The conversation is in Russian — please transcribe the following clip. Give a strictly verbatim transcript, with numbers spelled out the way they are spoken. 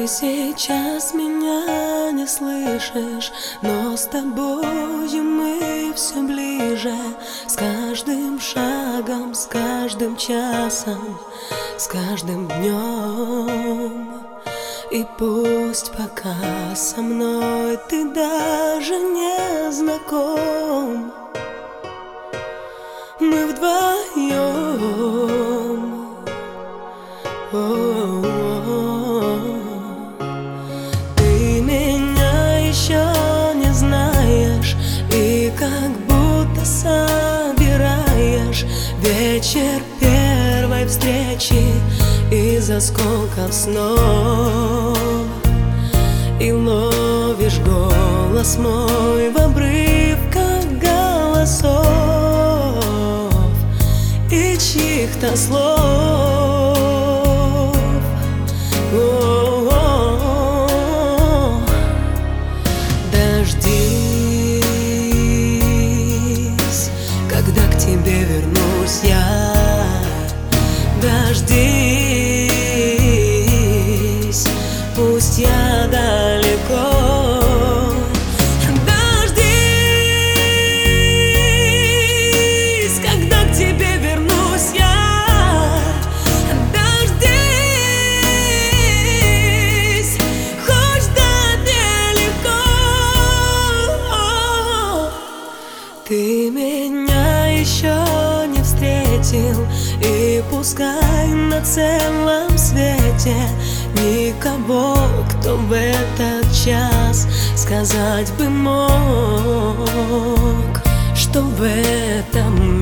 Ты сейчас меня не слышишь, но с тобою мы все ближе. С каждым шагом, с каждым часом, с каждым днем. И пусть пока со мной ты даже не знаком, мы вдвоем. Ты меня еще не знаешь, и как будто собираешь вечер первой встречи из осколков снов. И ловишь голос мой в обрывках голосов и чьих-то слов. О-о-о-о. Дождись, когда к тебе вернусь я. Дождись, пусть я далеко. Дождись, когда к тебе вернусь я. Дождись, хоть далеко. Ты меня еще не встретил, и пускай на целом свете никого, кто в этот час сказать бы мог, что в этом